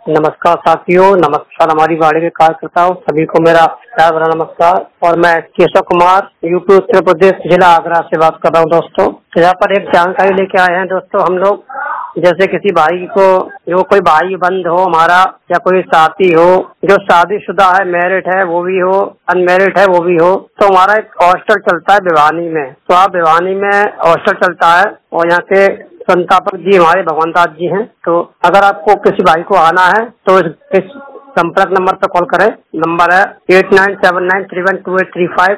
नमस्कार साथियों, नमस्कार हमारी वाणी के कार्यकर्ताओं, सभी को मेरा प्यार भरा नमस्कार। और मैं केशव कुमार यूपी उत्तर प्रदेश जिला आगरा से बात कर रहा हूँ दोस्तों। यहाँ पर एक जानकारी लेके आए हैं दोस्तों हम लोग। जैसे किसी भाई को, जो कोई भाई बंद हो हमारा, या कोई साथी हो जो शादीशुदा है, मैरिड है वो भी हो, अनमैरिड है वो भी हो, तो हमारा एक हॉस्टल चलता है भिवानी में। तो आप भिवानी में हॉस्टल चलता है और यहाँ के संस्थापक जी हमारे भगवान दास जी हैं। तो अगर आपको किसी भाई को आना है तो इस संपर्क नंबर पर कॉल करें। नंबर है 8979312835,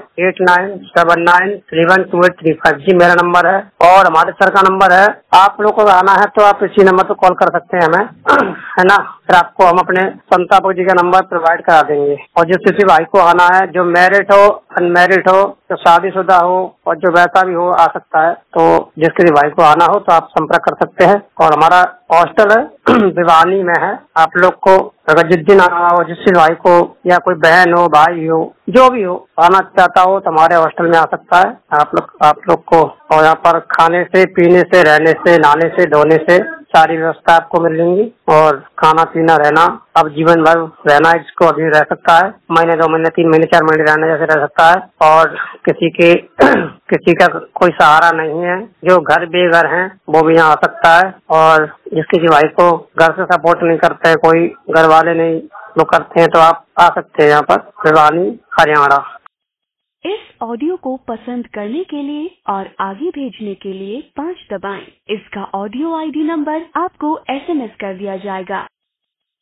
8979312835 जी मेरा नंबर है। और हमारे सर का नंबर है। आप लोग को आना है तो आप इसी नंबर पर कॉल कर सकते हैं हमें, है ना। फिर आपको हम अपने संस्थापक जी का नंबर प्रोवाइड करा देंगे। और जिस किसी भाई को आना है, जो मैरिड हो, अनमैरिड हो, जो शादीशुदा हो और जो वैसा भी हो, आ सकता है। तो जिस किसी भाई को आना हो तो आप संपर्क कर सकते हैं। और हमारा हॉस्टल है भिवानी में है। आप लोग को अगर जिस दिन आना हो, जिस भाई को या कोई बहन हो, भाई हो, जो भी हो, आना चाहता हो तो हमारे हॉस्टल में आ सकता है। आप लोग को और यहाँ पर खाने से, पीने से, रहने से, नहाने से, धोने से सारी व्यवस्था आपको मिलेंगी। और खाना पीना रहना, अब जीवन भर रहना इसको अभी रह सकता है। महीने, 2 महीने, 3 महीने, 4 महीने रहने जैसे रह सकता है। और किसी का कोई सहारा नहीं है, जो घर बेघर हैं वो भी यहाँ आ सकता है। और जिस किसी भाई को घर से सपोर्ट नहीं करते हैं, कोई घर वाले नहीं वो करते हैं, तो आप आ सकते हैं यहाँ पर भिवानी, हरियाणा। इस ऑडियो को पसंद करने के लिए और आगे भेजने के लिए 5 दबाएं। इसका ऑडियो आईडी नंबर आपको SMS कर दिया जाएगा।